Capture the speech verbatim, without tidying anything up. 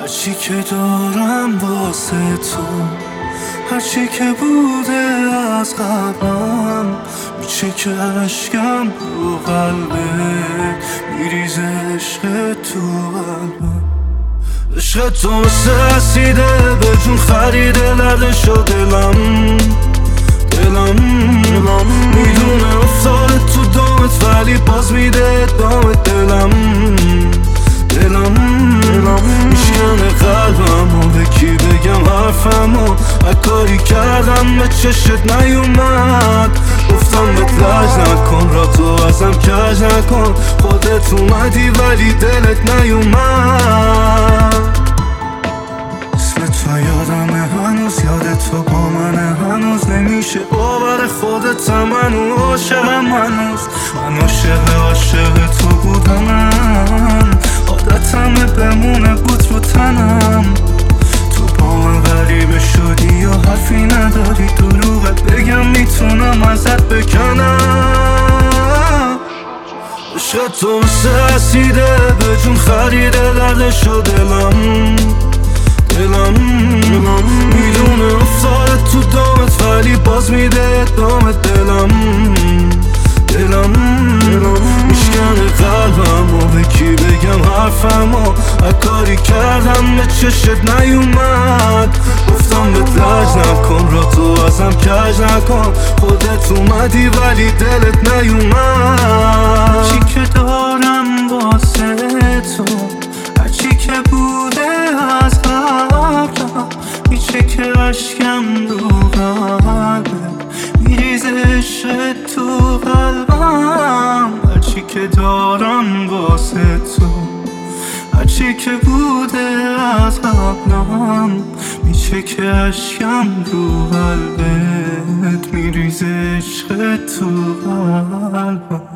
هرچی که دارم واسه تو، هرچی که بوده از قبلم، میشه که عشقم رو قلبت میریزه. عشق تو قلبم، عشق تو مثل رسیده به جون خریده لرده شد دلم. دلم میدونه افتاده تو دامت ولی باز میده دامت. دلم دلم میشکنه قلبم و به کی بگم حرفم و کاری کردم به چشت نیومد. گفتم بهت لج نکن، را تو ازم کج نکن. خودت اومدی ولی دلت نیومد. اسم تو یادمه هنوز، یاد تو با منه هنوز. نمیشه باور خودت منو عاشقم هنوز. من عاشق عاشق تو بودم، عادتمه بمونه بود رو تنم. تو با من غریبه شدی یا حرفی نداری دروغت بگم میتونم ازت بکنم. عشق تو مثل رسیده به جون خریده لرده شد دلم. دلم میدونه افتاده تو دامت ولی باز میده دامت. دلم دلم میشکنه قلبم و به کی بگم حرفم و کاری کردم به چشت نیومد. گفتم بهت لج نکن، را تو ازم کج نکن. خودت اومدی ولی دلت نیومد. هرچی که دارم واسه تو، هرچی که بوده از قبلم، میشه که عشقم رو قلبت میریزه. عشق تو قلبم، هرچی که دارم واسه تو، هرچی که بوده از قبلم، میشه که عشقم رو قلبت میریزه. عشق تو قلبم.